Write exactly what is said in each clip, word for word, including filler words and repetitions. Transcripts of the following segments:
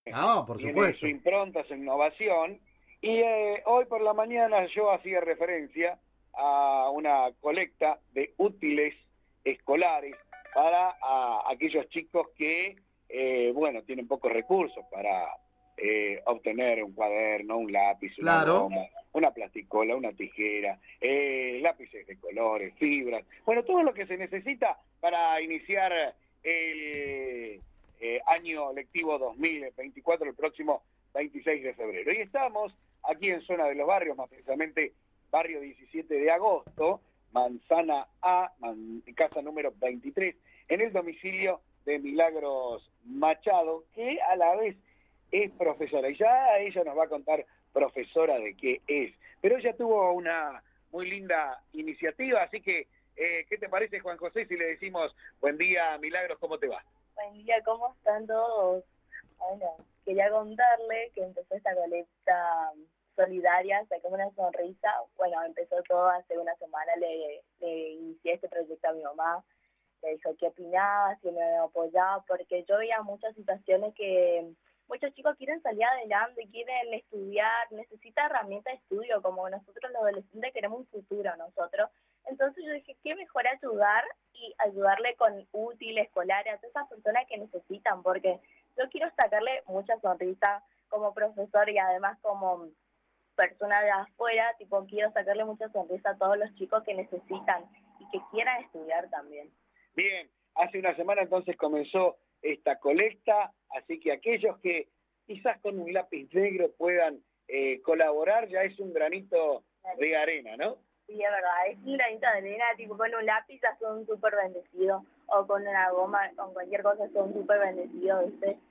Ah, por tiene supuesto. su impronta, su innovación, y eh, hoy por la mañana yo hacía referencia a una colecta de útiles escolares para a, aquellos chicos que, eh, bueno, tienen pocos recursos para eh, obtener un cuaderno, un lápiz, una Claro. goma, una plasticola, una tijera, eh, lápices de colores, fibras, bueno, todo lo que se necesita para iniciar el eh, año lectivo dos mil veinticuatro, el próximo veintiséis de febrero. Y estamos aquí en Zona de los Barrios, más precisamente barrio diecisiete de agosto, Manzana A, man, casa número veintitrés, en el domicilio de Milagros Machado, que a la vez es profesora. Y ya ella nos va a contar, profesora, de qué es. Pero ella tuvo una muy linda iniciativa, así que, eh, ¿qué te parece, Juan José, si le decimos buen día, Milagros, ¿cómo te va? Buen día, ¿cómo están todos? Bueno, quería contarle que empezó esta colecta solidaria, Sacame una sonrisa. Bueno, empezó todo hace una semana, le, le inicié este proyecto a mi mamá, le dijo qué opinaba, si me apoyaba, porque yo veía muchas situaciones que muchos chicos quieren salir adelante, quieren estudiar, necesitan herramientas de estudio, como nosotros los adolescentes queremos un futuro nosotros. Entonces yo dije, qué mejor ayudar y ayudarle con útiles escolares a todas esas personas que necesitan, porque yo quiero sacarle mucha sonrisa como profesor y además como persona de afuera, tipo quiero sacarle mucha sonrisa a todos los chicos que necesitan y que quieran estudiar también. Bien, hace una semana entonces comenzó esta colecta, así que aquellos que quizás con un lápiz negro puedan eh, colaborar, ya es un granito de arena, ¿no? Sí, es verdad, es un granito de arena, tipo con un lápiz ya son súper bendecidos, o con una goma, con cualquier cosa son súper bendecidos, ¿viste?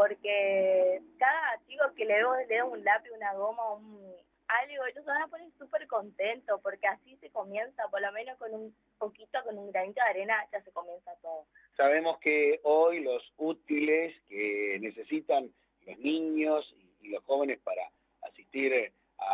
Porque cada chico que le dé le un lápiz, una goma, un algo, ellos se van a poner súper contentos, porque así se comienza, por lo menos con un poquito, con un granito de arena, ya se comienza todo. Sabemos que hoy los útiles que necesitan los niños y, y los jóvenes para asistir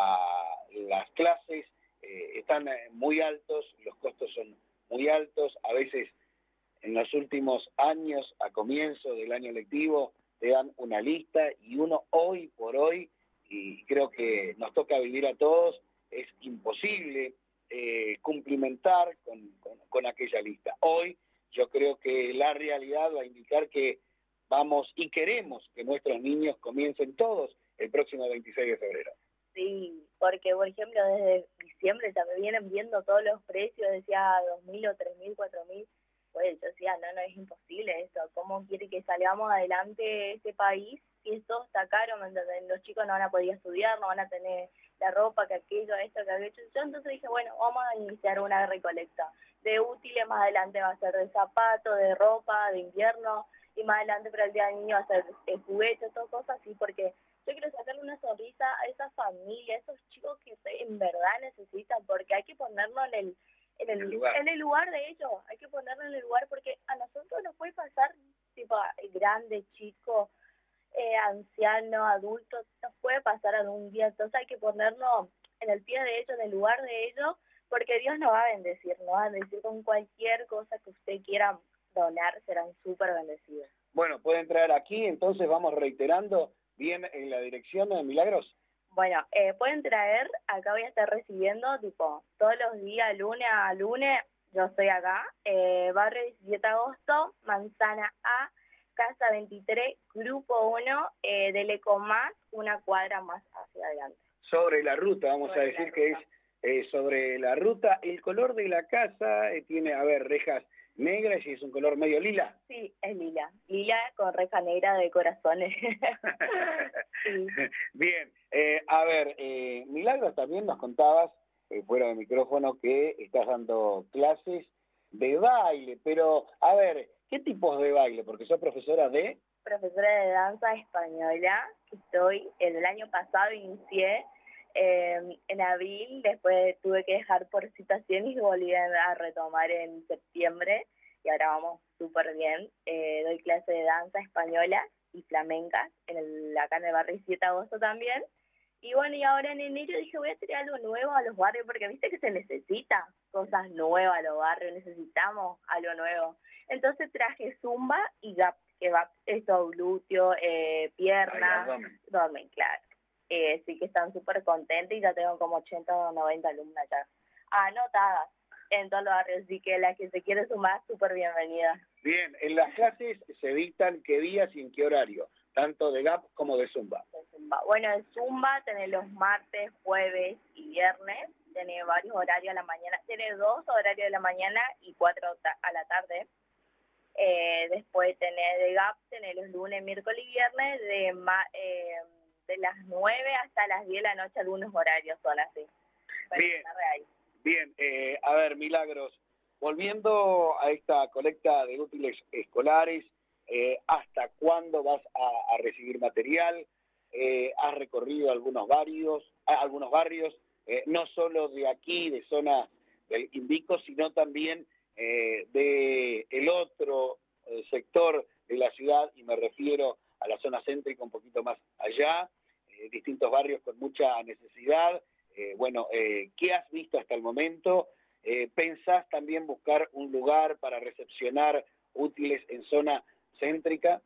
a las clases eh, están muy altos, los costos son muy altos, a veces en los últimos años, a comienzo del año lectivo, te dan una lista y uno hoy por hoy, y creo que nos toca vivir a todos, es imposible eh, cumplimentar con, con, con aquella lista. Hoy yo creo que la realidad va a indicar que vamos y queremos que nuestros niños comiencen todos el próximo veintiséis de febrero. Sí, porque por ejemplo desde diciembre ya me vienen viendo todos los precios, decía dos mil o tres mil, cuatro mil, pues yo decía, no, no es imposible esto, ¿cómo quiere que salgamos adelante este país si esto está caro? Los chicos no van a poder estudiar, no van a tener la ropa, que aquello, esto, que aquello. Yo entonces dije, bueno, vamos a iniciar una recolecta de útiles, más adelante va a ser de zapatos, de ropa, de invierno, y más adelante para el día del niño va a ser de juguetes, todas cosas así, porque yo quiero sacarle una sonrisa a esa familia, a esos chicos que en verdad necesitan, porque hay que ponerlo en el en el, el en el lugar de ellos, hay que ponerlo en el lugar, porque a nosotros nos puede pasar, tipo, grande, chico, eh, anciano, adulto, nos puede pasar algún día, entonces hay que ponernos en el pie de ellos, en el lugar de ellos, porque Dios nos va a bendecir, nos va a bendecir con cualquier cosa que usted quiera donar, serán súper bendecidos. Bueno, puede entrar aquí, entonces vamos reiterando bien en la dirección de Milagros. Bueno, eh, pueden traer, acá voy a estar recibiendo, tipo, todos los días, lunes a lunes, yo estoy acá, eh, barrio diecisiete de agosto, Manzana A, casa veintitrés, grupo uno, eh, del Ecomás, una cuadra más hacia adelante. Sobre la ruta, vamos sobre a decir que es eh, sobre la ruta. El color de la casa eh, tiene, a ver, rejas negras y es un color medio lila. Sí, es lila. Lila con reja negra de corazones. Sí. Bien, eh, a ver, eh, Milagros, también nos contabas, eh, fuera de micrófono, que estás dando clases de baile, pero, a ver, ¿qué tipos de baile? Porque sos profesora de... Profesora de danza española, que estoy, el año pasado inicié, eh, en abril, después tuve que dejar por situaciones y volví a retomar en septiembre, y ahora vamos súper bien. Eh, doy clase de danza española y flamenca, en el, acá en el barrio diecisiete de agosto también. Y bueno, y ahora en enero dije, voy a traer algo nuevo a los barrios, porque viste que se necesita cosas nuevas a los barrios, necesitamos algo nuevo. Entonces traje zumba y gap. que va eso, glúteo, eh, pierna, abdomen, claro. Eh, sí que están súper contentos y ya tengo como ochenta o noventa alumnas ya anotadas en todos los barrios, así que la que se quiere sumar, súper bienvenida. Bien, en las clases se dictan qué días y en qué horario, tanto de Gap como de Zumba. De Zumba. Bueno, en Zumba tenés los martes, jueves y viernes, tenés varios horarios a la mañana, tenés dos horarios de la mañana y cuatro a la tarde. Eh, después tenés de Gap, tenés los lunes, miércoles y viernes, de, ma eh, de las nueve hasta las diez de la noche, algunos horarios son así. Bien, bien eh, a ver, Milagros, volviendo a esta colecta de útiles escolares, eh, ¿hasta cuándo vas a, a recibir material? Eh, ¿Has recorrido algunos barrios, algunos barrios eh, no solo de aquí, de zona del Invico, sino también eh, de el otro eh, sector de la ciudad, y me refiero a la zona céntrica, un poquito más allá, eh, distintos barrios con mucha necesidad? Eh, bueno, eh, ¿qué has visto hasta el momento? Eh, ¿Pensás también buscar un lugar para recepcionar útiles en zona céntrica?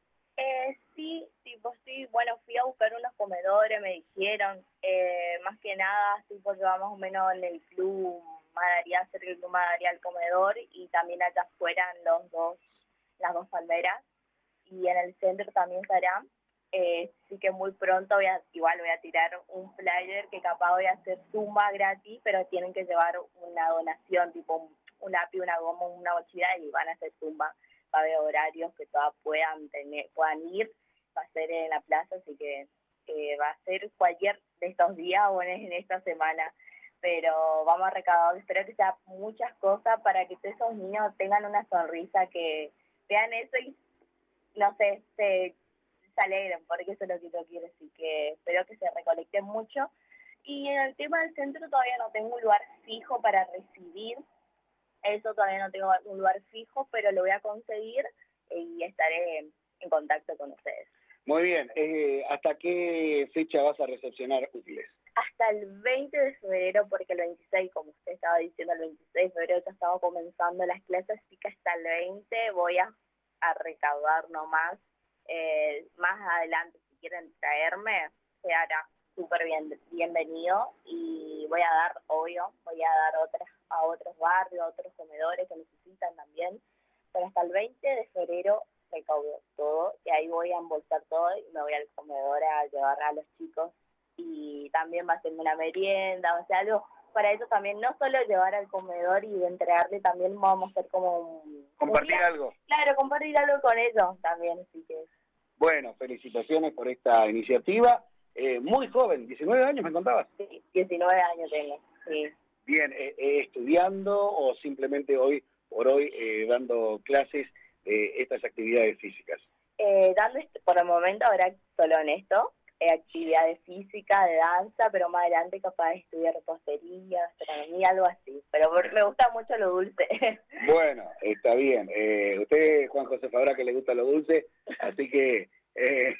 Eh, sí, tipo sí, bueno, fui a buscar unos comedores, me dijeron, eh, más que nada, sí, porque va más o menos en el club Madarial, cerca del club Madarial comedor, y también allá afuera en los dos, las dos palmeras, y en el centro también estará. Eh, sí que muy pronto voy a, igual voy a tirar un flyer que capaz voy a hacer Zumba gratis, pero tienen que llevar una donación, tipo un, un lápiz, una goma, una mochila, y van a hacer Zumba. Va a haber horarios que todas puedan tener, puedan ir, va a ser en la plaza, así que eh, va a ser cualquier de estos días o en, en esta semana, pero vamos a recaudar, espero que sea muchas cosas para que todos esos niños tengan una sonrisa, que vean eso y, no sé, se, se alegren, porque eso es lo que yo quiero, así que espero que se recolecten mucho. Y en el tema del centro todavía no tengo un lugar fijo para recibir. Eso todavía no tengo un lugar fijo, pero lo voy a conseguir y estaré en contacto con ustedes. Muy bien. Eh, ¿Hasta qué fecha vas a recepcionar útiles? Hasta el veinte de febrero, porque el veintiséis, como usted estaba diciendo, el veintiséis de febrero ya estaba comenzando las clases, así que hasta el veinte voy a, a recaudar nomás. Eh, más adelante, si quieren traerme, se hará súper bien, bienvenido, y voy a dar, obvio, voy a dar otras a otros barrios, a otros comedores que necesitan también, pero hasta el veinte de febrero recaudo todo, y ahí voy a embolsar todo y me voy al comedor a llevar a los chicos, y también va a ser una merienda, o sea, algo para eso también, no solo llevar al comedor y entregarle, también vamos a hacer como un... ¿Compartir un algo? Claro, compartir algo con ellos también, así que... Bueno, felicitaciones por esta iniciativa. Eh, muy joven, diecinueve años me contabas. Sí, diecinueve años tengo, sí. Bien, eh, eh, ¿estudiando o simplemente hoy por hoy eh, dando clases de estas actividades físicas? Eh, dando, por el momento, ahora solo en esto, eh, actividades físicas, de danza, pero más adelante capaz de estudiar repostería, gastronomía, algo así. Pero me gusta mucho lo dulce. Bueno, está bien. Eh, usted, Juan José, sabrá que le gusta lo dulce, así que eh,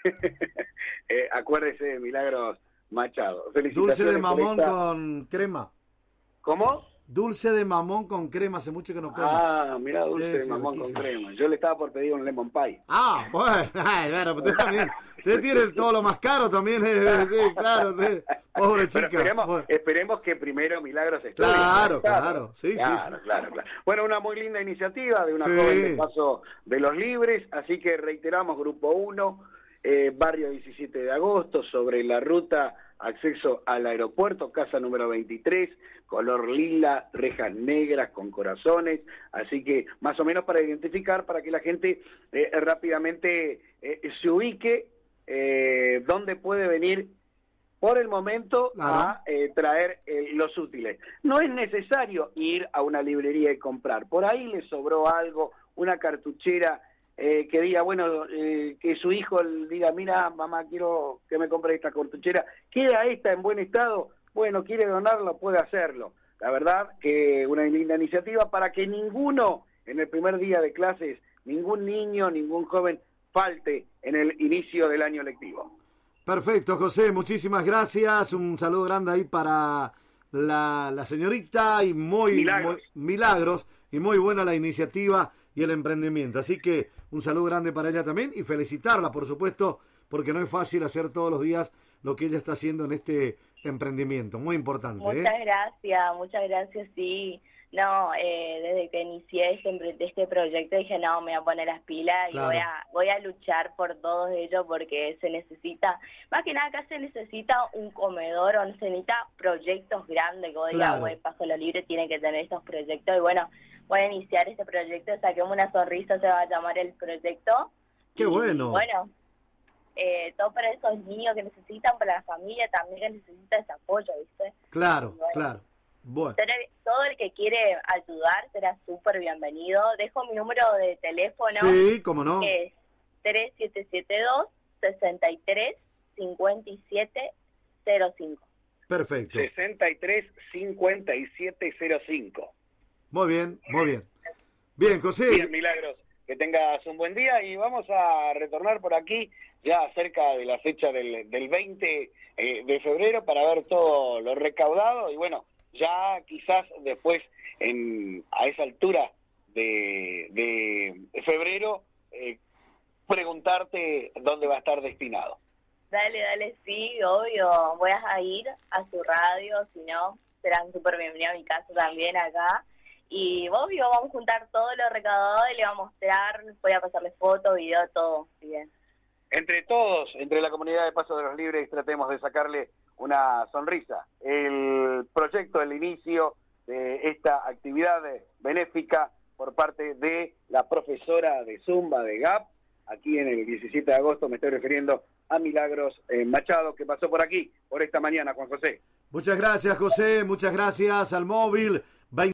eh, acuérdese de Milagros Machado. Felicitaciones. Dulce de mamón esta... con crema. ¿Cómo? Dulce de mamón con crema, hace mucho que no como. Ah, mira, dulce sí, de sí, mamón riquísimo. con crema. Yo le estaba por pedir un lemon pie. Ah, bueno, ay, bueno, usted también. Usted tiene todo lo más caro también, eh, sí, claro. Usted, pobre Pero chica. esperemos, Bueno. esperemos que primero Milagros estudie. Claro, claro, sí, claro, sí, sí. Claro, claro. Bueno, una muy linda iniciativa de una Sí. joven de Paso de los Libres, así que reiteramos, Grupo uno, eh, barrio diecisiete de agosto, sobre la ruta acceso al aeropuerto, casa número veintitrés, color lila, rejas negras con corazones, así que más o menos para identificar, para que la gente eh, rápidamente eh, se ubique eh, dónde puede venir por el momento Claro. a eh, traer eh, los útiles. No es necesario ir a una librería y comprar, por ahí le sobró algo, una cartuchera eh, que diga, bueno, eh, que su hijo diga, mira, mamá, quiero que me compre esta cartuchera, queda esta en buen estado, bueno, quiere donarlo, puede hacerlo. La verdad que una linda iniciativa para que ninguno, en el primer día de clases, ningún niño, ningún joven falte en el inicio del año lectivo. Perfecto, José, muchísimas gracias. Un saludo grande ahí para la, la señorita y muy Milagros. muy milagros y muy buena la iniciativa y el emprendimiento. Así que un saludo grande para ella también y felicitarla, por supuesto, porque no es fácil hacer todos los días lo que ella está haciendo en este emprendimiento. Muy importante. Muchas ¿eh? gracias, muchas gracias, sí. No, eh, desde que inicié este, este proyecto dije, no, me voy a poner las pilas Claro. y voy a voy a luchar por todos ellos porque se necesita, más que nada acá se necesita un comedor o se necesita proyectos grandes, que vos digas, Claro. güey, Paso Lo Libre tiene que tener estos proyectos y bueno, voy a iniciar este proyecto, Saquemos una Sonrisa, se va a llamar el proyecto. ¡Qué Y, bueno! bueno, eh, todo para esos niños que necesitan, para la familia también que necesita ese apoyo, ¿viste? Claro, Bueno. claro. Bueno, Todo el que quiere ayudar será súper bienvenido. Dejo mi número de teléfono, sí, cómo no. que es tres siete siete dos, seis tres, cinco siete cero cinco. Perfecto. sesenta y tres cincuenta y siete cero cinco. Muy bien, muy bien. Bien, José. Bien, Milagros, que tengas un buen día y vamos a retornar por aquí ya cerca de la fecha del, del veinte eh, de febrero para ver todo lo recaudado y bueno, ya quizás después en a esa altura de, de febrero eh, preguntarte dónde va a estar destinado. Dale, dale, sí, obvio. Voy a ir a su radio, si no, serán súper bienvenidos a mi casa también acá. Y obvio, vamos a juntar todo lo recaudado y le vamos a mostrar, voy a pasarle fotos, video, todo. Bien. Entre todos, entre la comunidad de Paso de los Libres, tratemos de sacarle una sonrisa. El proyecto, el inicio de esta actividad benéfica por parte de la profesora de Zumba de G A P, aquí en el diecisiete de agosto, me estoy refiriendo a Milagros eh, Machado, que pasó por aquí, por esta mañana, Juan José. Muchas gracias, José. Muchas gracias al móvil.